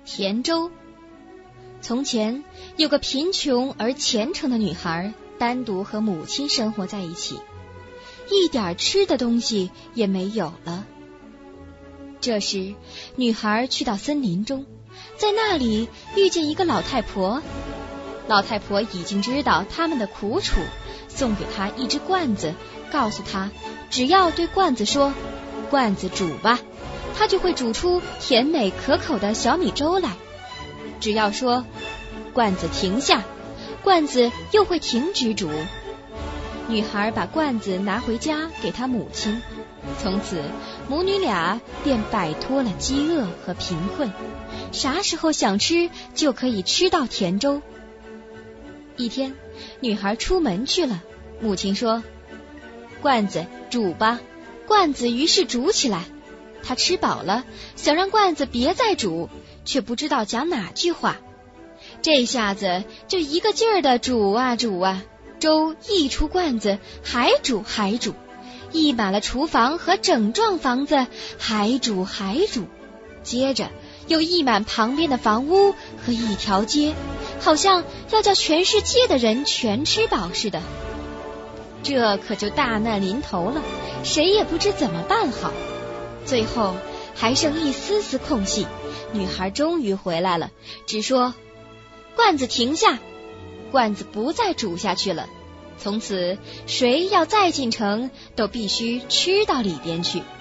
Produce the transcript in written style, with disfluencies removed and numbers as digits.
甜粥。从前有个贫穷而虔诚的女孩，单独和母亲生活在一起，一点吃的东西也没有了。这时女孩去到森林中，在那里遇见一个老太婆。老太婆已经知道他们的苦楚，送给她一只罐子，告诉她只要对罐子说罐子煮吧，她就会煮出甜美可口的小米粥来。只要说罐子停下，罐子又会停止煮。女孩把罐子拿回家给她母亲，从此母女俩便摆脱了饥饿和贫困，啥时候想吃就可以吃到甜粥。一天，女孩出门去了，母亲说罐子煮吧，罐子于是煮起来。她吃饱了，想让罐子别再煮，却不知道讲哪句话。这下子就一个劲儿的煮啊煮啊，粥一出罐子还煮还煮，溢满了厨房和整幢房子，还煮还煮，接着又溢满旁边的房屋和一条街，好像要叫全世界的人全吃饱似的。这可就大难临头了，谁也不知怎么办好。最后还剩一丝丝空隙，女孩终于回来了，只说罐子停下，罐子不再煮下去了。从此谁要再进城，都必须吃到里边去。